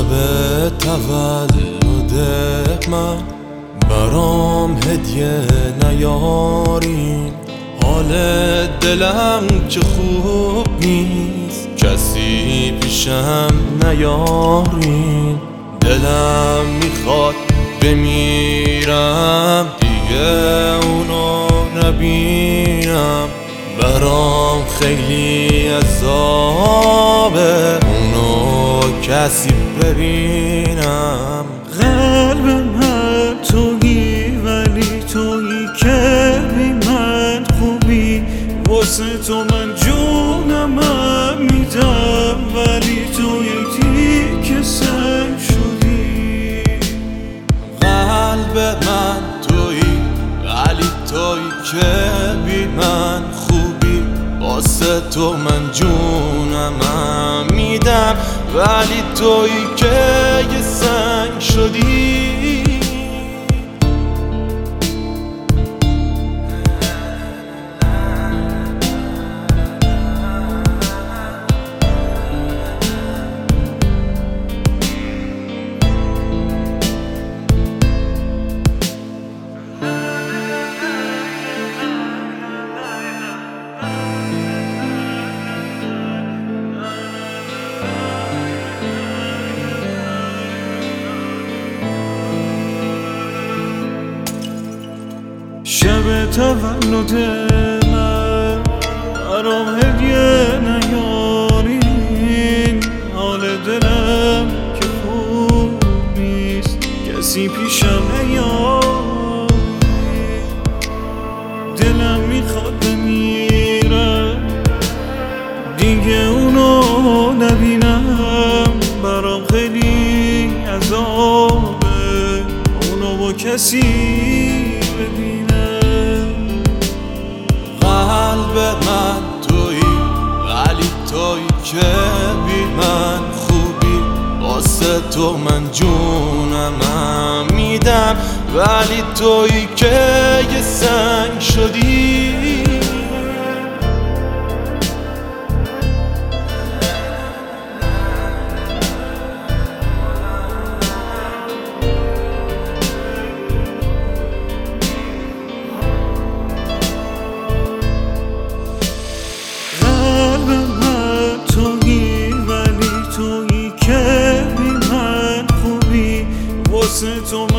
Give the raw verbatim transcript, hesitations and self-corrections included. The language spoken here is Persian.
شب تولد من برام هدیه نیارین، حال دلم که خوب نیست، کسی پیشم نیارین. دلم میخواد بمیرم دیگه اونو نبینم، برام خیلی عذابه اونو کسی ببینم. قلب من تویی ولی تویی که بی من خوبی، واسه تو من جونم میدم ولی توی دیگه سنگ شدی. قلب من تویی ولی تویی که بی من خوبی، واسه تو من جونم میدم ولی تویی که یه سنگ شدی. شب تولد من برام هدیه نیارین، حال دلم که خوب نیست، کسی پیشم نیارین. دلم میخواد بمیرم دیگه اونو نبینم، برام خیلی عذابه اونو با کسی ببینم. قلب من تویی ولی تویی که بی من خوبی، واسه تو من جونم میدم ولی تویی که یه سنگ شدی. واسه تو